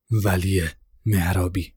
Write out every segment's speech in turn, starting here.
ولی مهرابی.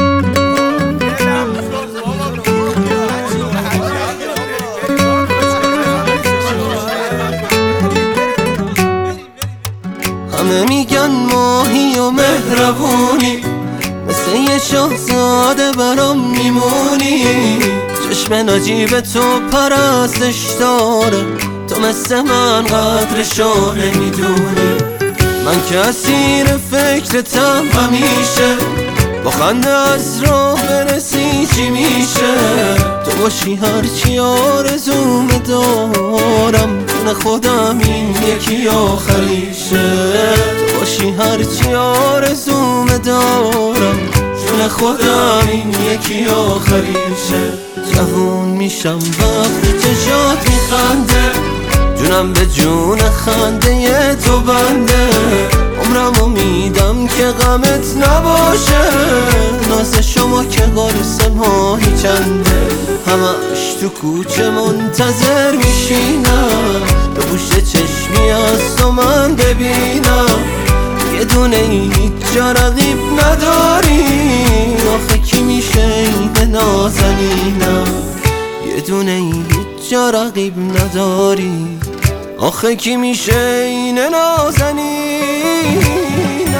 همه میگن ماهی و مهربونی، مثل یه شاهزاده برام میمونی. چشم نجیب تو پرستش داره، تو مثل من قدرشو نمیدونی. من که اسیر فکرتم همیشه، با خنده از راه برسی چی میشه. تو باشی هرچی آرزوم دارم، جون خودم این یکی آخریشه. تو باشی هرچی آرزوم دارم، جون خودم این یکی آخریشه. جوون میشم وقتی چشات میخنده، جونم به جون خنده تو بنده. عمرمو میدم که غمت نباشه، ناز شما که قرص ماهی چنده. همش تو کوچه منتظر میشینم، به گوشه چشمی از تو من ببینم. یه دونه هیچ جا رقیب نداری، آخه کی میشه این نازنینم. یه دونه هیچ جا رقیب نداری، آخه کی میشه این نازنینم.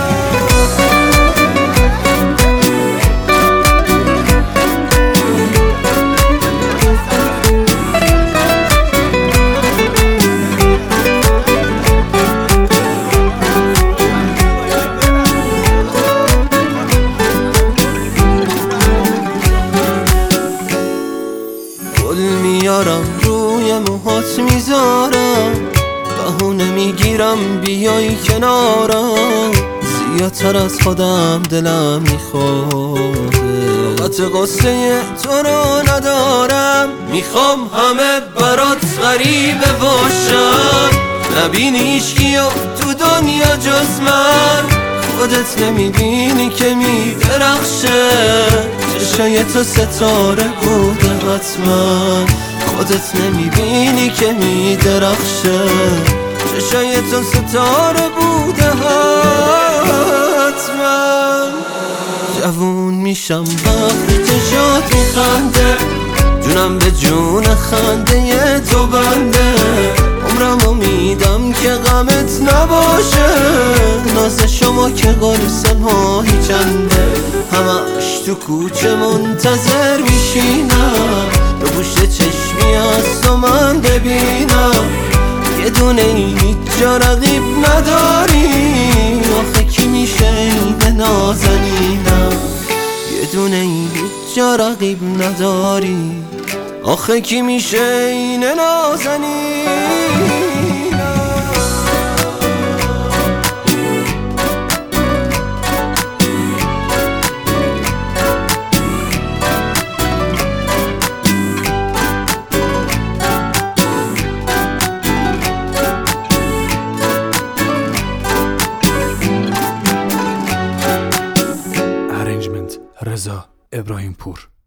گل میارم روی موهات میذارم، بهونه میگیرم بیای کنارم. زیادتر از خودم دلم میخواد، طاقت قصه تو رو ندارم. میخوام همه برات غریبه باشم، نبینی هیچکیو تو دنیا جز من. خودت نمیبینی که میدرخشه، چشای تو ستاره بوده حتما. خودت نمیبینی که میدرخشه، چشای تو ستاره بوده حتما. جوون میشم وقتی چشات میخنده، جونم به جون خنده تو بنده. عمرمو میدم که غمت نباشه، ناز شما که قرص ماهی چنده. همش تو کوچه منتظر میشینم، به گوشه چشمی از تو من ببینم. یه دونه هیچ جا رقیب نداری، آخه کی میشه این نازنینم. یه دونه هیچ جا رقیب نداری، آخه کی میشه این نازنینم. ارنجمنت رضا ابراهیم پور.